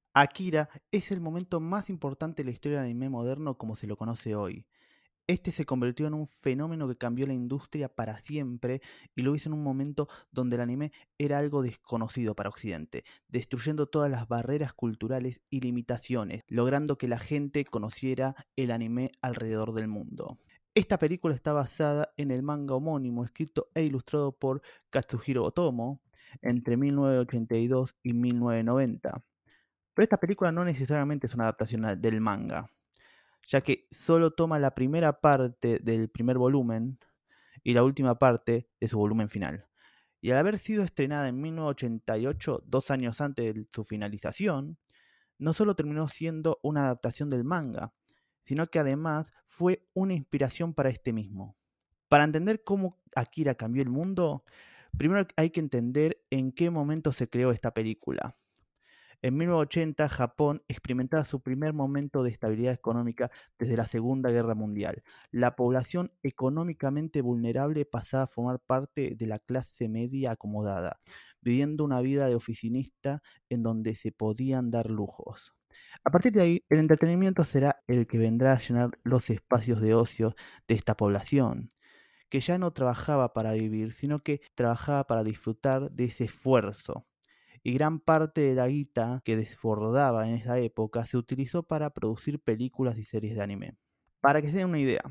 Akira es el momento más importante de la historia del anime moderno como se lo conoce hoy. Este se convirtió en un fenómeno que cambió la industria para siempre y lo hizo en un momento donde el anime era algo desconocido para Occidente, destruyendo todas las barreras culturales y limitaciones, logrando que la gente conociera el anime alrededor del mundo. Esta película está basada en el manga homónimo escrito e ilustrado por Katsuhiro Otomo entre 1982 y 1990. Pero esta película no necesariamente es una adaptación del manga, ya que solo toma la primera parte del primer volumen y la última parte de su volumen final. Y al haber sido estrenada en 1988, 2 años antes de su finalización, no solo terminó siendo una adaptación del manga, sino que además fue una inspiración para este mismo. Para entender cómo Akira cambió el mundo, primero hay que entender en qué momento se creó esta película. En 1980, Japón experimentaba su primer momento de estabilidad económica desde la Segunda Guerra Mundial. La población económicamente vulnerable pasaba a formar parte de la clase media acomodada, viviendo una vida de oficinista en donde se podían dar lujos. A partir de ahí, el entretenimiento será el que vendrá a llenar los espacios de ocio de esta población, que ya no trabajaba para vivir, sino que trabajaba para disfrutar de ese esfuerzo, y gran parte de la guita que desbordaba en esa época se utilizó para producir películas y series de anime. Para que se den una idea,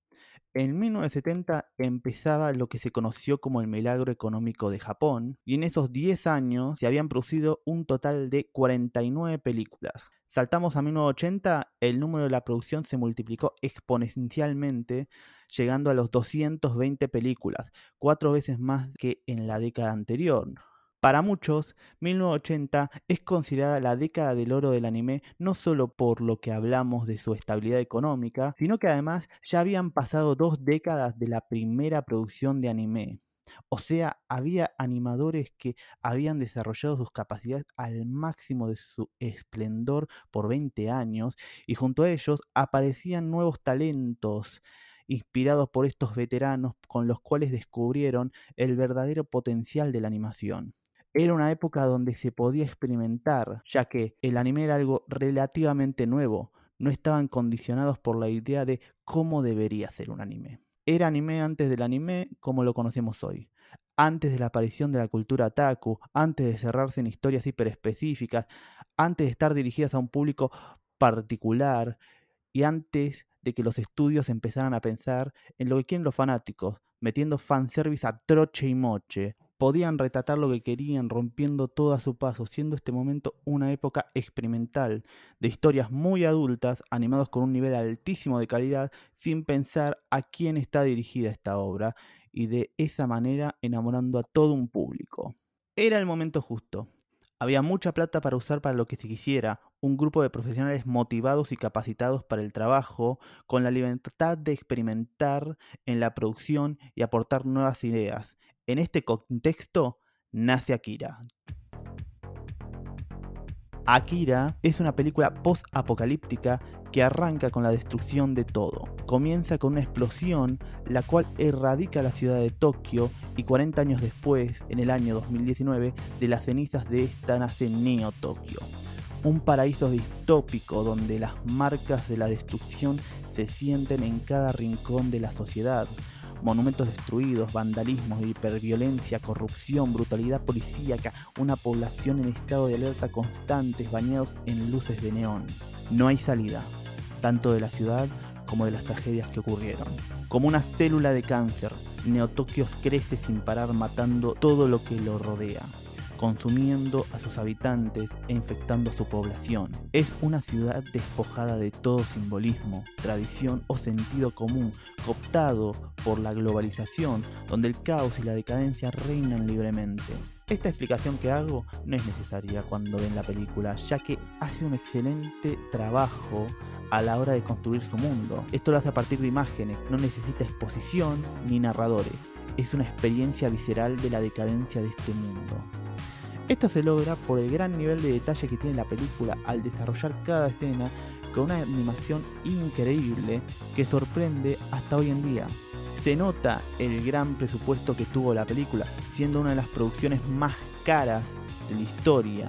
en 1970 empezaba lo que se conoció como el milagro económico de Japón, y en esos 10 años se habían producido un total de 49 películas. Saltamos a 1980, el número de la producción se multiplicó exponencialmente, llegando a los 220 películas, 4 veces más que en la década anterior. Para muchos, 1980 es considerada la década del oro del anime no solo por lo que hablamos de su estabilidad económica, sino que además ya habían pasado 2 décadas de la primera producción de anime. O sea, había animadores que habían desarrollado sus capacidades al máximo de su esplendor por 20 años y junto a ellos aparecían nuevos talentos inspirados por estos veteranos con los cuales descubrieron el verdadero potencial de la animación. Era una época donde se podía experimentar, ya que el anime era algo relativamente nuevo, no estaban condicionados por la idea de cómo debería ser un anime. Era anime antes del anime como lo conocemos hoy, antes de la aparición de la cultura otaku, antes de cerrarse en historias hiperespecíficas, antes de estar dirigidas a un público particular y antes de que los estudios empezaran a pensar en lo que quieren los fanáticos, metiendo fanservice a troche y moche. Podían retratar lo que querían, rompiendo todo a su paso, siendo este momento una época experimental, de historias muy adultas, animados con un nivel altísimo de calidad, sin pensar a quién está dirigida esta obra, y de esa manera enamorando a todo un público. Era el momento justo. Había mucha plata para usar para lo que se quisiera, un grupo de profesionales motivados y capacitados para el trabajo, con la libertad de experimentar en la producción y aportar nuevas ideas. En este contexto nace Akira. Akira es una película post-apocalíptica que arranca con la destrucción de todo. Comienza con una explosión, la cual erradica la ciudad de Tokio y 40 años después, en el año 2019, de las cenizas de esta nace Neo Tokio. Un paraíso distópico donde las marcas de la destrucción se sienten en cada rincón de la sociedad. Monumentos destruidos, vandalismo, hiperviolencia, corrupción, brutalidad policíaca, una población en estado de alerta constantes bañados en luces de neón. No hay salida, tanto de la ciudad como de las tragedias que ocurrieron. Como una célula de cáncer, Neo Tokio crece sin parar matando todo lo que lo rodea, consumiendo a sus habitantes e infectando a su población. Es una ciudad despojada de todo simbolismo, tradición o sentido común, cooptado por la globalización, donde el caos y la decadencia reinan libremente. Esta explicación que hago no es necesaria cuando ven la película, ya que hace un excelente trabajo a la hora de construir su mundo. Esto lo hace a partir de imágenes, no necesita exposición ni narradores. Es una experiencia visceral de la decadencia de este mundo. Esto se logra por el gran nivel de detalle que tiene la película al desarrollar cada escena con una animación increíble que sorprende hasta hoy en día. Se nota el gran presupuesto que tuvo la película, siendo una de las producciones más caras de la historia,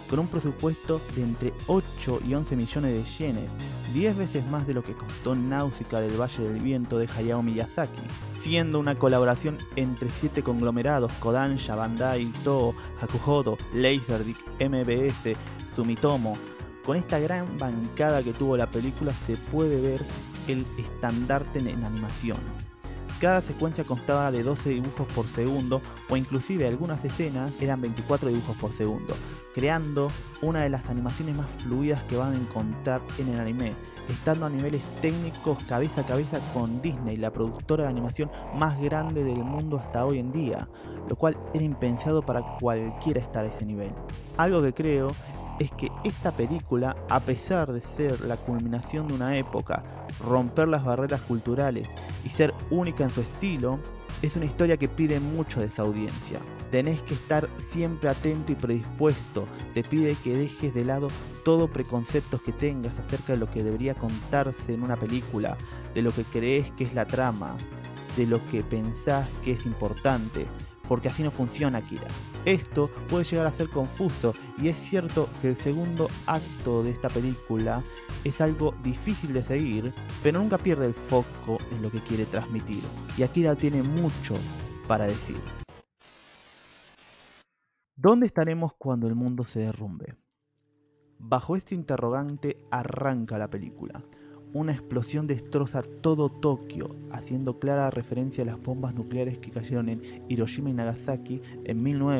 con un presupuesto de entre 8 y 11 millones de yenes, 10 veces más de lo que costó Náusica del Valle del Viento de Hayao Miyazaki, siendo una colaboración entre 7 conglomerados: Kodansha, Bandai, Toho, Hakuhodo, Laserdisc, MBS, Sumitomo. Con esta gran bancada que tuvo la película se puede ver el estandarte en animación. Cada secuencia constaba de 12 dibujos por segundo, o inclusive algunas escenas eran 24 dibujos por segundo, creando una de las animaciones más fluidas que van a encontrar en el anime, estando a niveles técnicos cabeza a cabeza con Disney, la productora de animación más grande del mundo hasta hoy en día, lo cual era impensado para cualquiera estar a ese nivel. Algo que creo es que esta película, a pesar de ser la culminación de una época, romper las barreras culturales y ser única en su estilo, es una historia que pide mucho de esa audiencia. Tenés que estar siempre atento y predispuesto, te pide que dejes de lado todo preconceptos que tengas acerca de lo que debería contarse en una película, de lo que crees que es la trama, de lo que pensás que es importante, porque así no funciona Akira. Esto puede llegar a ser confuso, y es cierto que el segundo acto de esta película es algo difícil de seguir, pero nunca pierde el foco en lo que quiere transmitir, y Akira tiene mucho para decir. ¿Dónde estaremos cuando el mundo se derrumbe? Bajo este interrogante arranca la película. Una explosión destroza todo Tokio, haciendo clara referencia a las bombas nucleares que cayeron en Hiroshima y Nagasaki en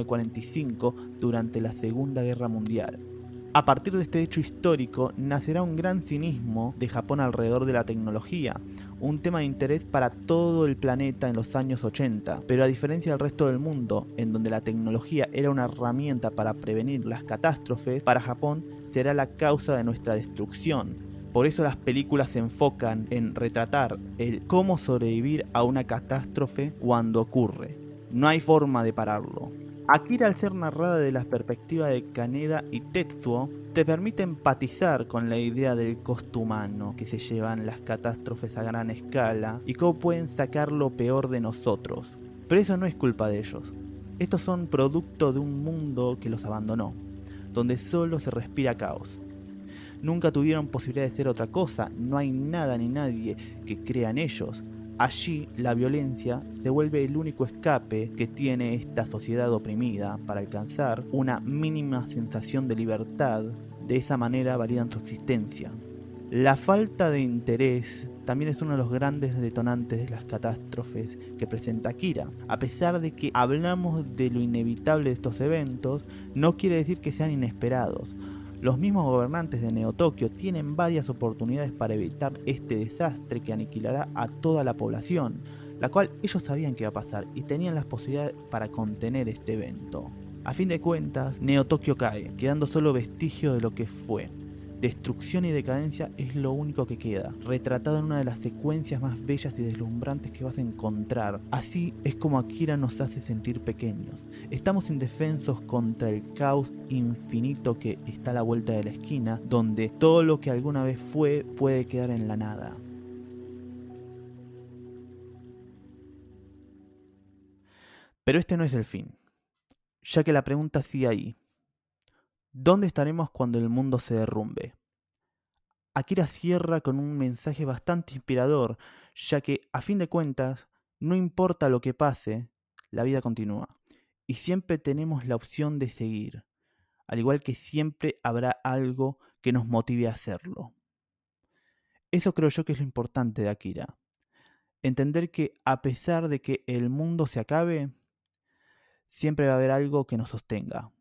1945 durante la Segunda Guerra Mundial. A partir de este hecho histórico nacerá un gran cinismo de Japón alrededor de la tecnología, un tema de interés para todo el planeta en los años 80, pero a diferencia del resto del mundo, en donde la tecnología era una herramienta para prevenir las catástrofes, para Japón será la causa de nuestra destrucción. Por eso las películas se enfocan en retratar el cómo sobrevivir a una catástrofe cuando ocurre. No hay forma de pararlo. Akira, al ser narrada desde la perspectiva de Kaneda y Tetsuo, te permite empatizar con la idea del costo humano que se llevan las catástrofes a gran escala y cómo pueden sacar lo peor de nosotros. Pero eso no es culpa de ellos. Estos son producto de un mundo que los abandonó, donde solo se respira caos. Nunca tuvieron posibilidad de ser otra cosa, no hay nada ni nadie que crea en ellos. Allí la violencia se vuelve el único escape que tiene esta sociedad oprimida para alcanzar una mínima sensación de libertad. De esa manera validan su existencia. La falta de interés también es uno de los grandes detonantes de las catástrofes que presenta Akira. A pesar de que hablamos de lo inevitable de estos eventos, no quiere decir que sean inesperados. Los mismos gobernantes de Neo Tokio tienen varias oportunidades para evitar este desastre que aniquilará a toda la población, la cual ellos sabían que iba a pasar y tenían las posibilidades para contener este evento. A fin de cuentas, Neo Tokio cae, quedando solo vestigio de lo que fue. Destrucción y decadencia es lo único que queda, retratado en una de las secuencias más bellas y deslumbrantes que vas a encontrar. Así es como Akira nos hace sentir pequeños. Estamos indefensos contra el caos infinito que está a la vuelta de la esquina, donde todo lo que alguna vez fue puede quedar en la nada. Pero este no es el fin, ya que la pregunta sigue ahí. ¿Dónde estaremos cuando el mundo se derrumbe? Akira cierra con un mensaje bastante inspirador, ya que, a fin de cuentas, no importa lo que pase, la vida continúa. Y siempre tenemos la opción de seguir, al igual que siempre habrá algo que nos motive a hacerlo. Eso creo yo que es lo importante de Akira. Entender que a pesar de que el mundo se acabe, siempre va a haber algo que nos sostenga.